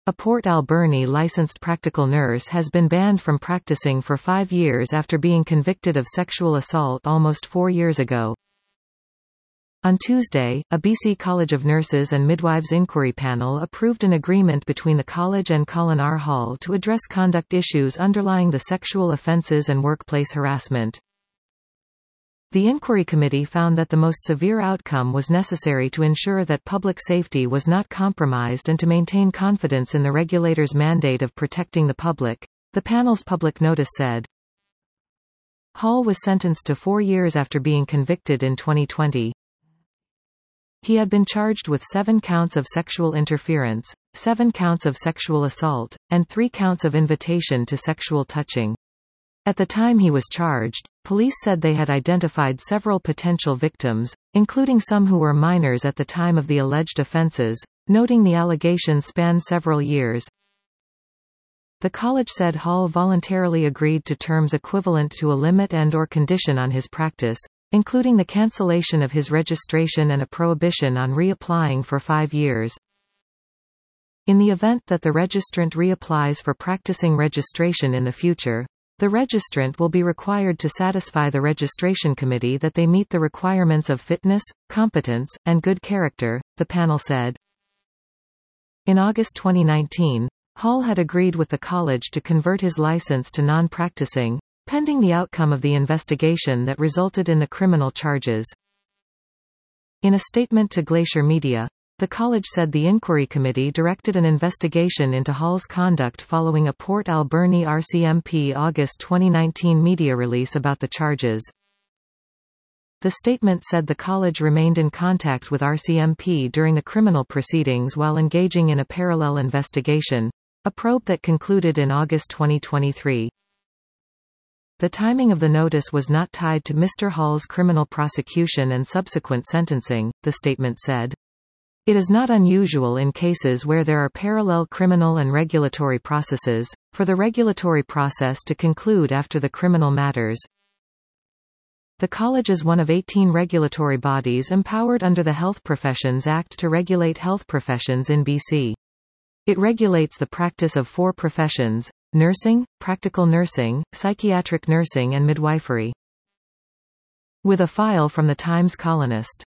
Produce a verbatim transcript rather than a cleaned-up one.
A Port Alberni licensed practical nurse has been banned from practicing for five years after being convicted of sexual assault almost four years ago. On Tuesday, a B C College of Nurses and Midwives inquiry panel approved an agreement between the college and Colin R. Hall to address conduct issues underlying the sexual offences and workplace harassment. The inquiry committee found that the most severe outcome was necessary to ensure that public safety was not compromised and to maintain confidence in the regulator's mandate of protecting the public, the panel's public notice said. Hall was sentenced to four years after being convicted in twenty twenty. He had been charged with seven counts of sexual interference, seven counts of sexual assault, and three counts of invitation to sexual touching. At the time he was charged, police said they had identified several potential victims, including some who were minors at the time of the alleged offences, noting the allegations spanned several years. The college said Hall voluntarily agreed to terms equivalent to a limit and or condition on his practice, including the cancellation of his registration and a prohibition on reapplying for five years. In the event that the registrant reapplies for practicing registration in the future, the registrant will be required to satisfy the registration committee that they meet the requirements of fitness, competence, and good character, the panel said. In August twenty nineteen, Hall had agreed with the college to convert his license to non-practicing, pending the outcome of the investigation that resulted in the criminal charges. In a statement to Glacier Media, the college said the inquiry committee directed an investigation into Hall's conduct following a Port Alberni R C M P August twenty nineteen media release about the charges. The statement said the college remained in contact with R C M P during the criminal proceedings while engaging in a parallel investigation, a probe that concluded in August twenty twenty-three. The timing of the notice was not tied to Mister Hall's criminal prosecution and subsequent sentencing, the statement said. It is not unusual in cases where there are parallel criminal and regulatory processes, for the regulatory process to conclude after the criminal matters. The college is one of eighteen regulatory bodies empowered under the Health Professions Act to regulate health professions in B C. It regulates the practice of four professions: nursing, practical nursing, psychiatric nursing and midwifery. With a file from the Times Colonist.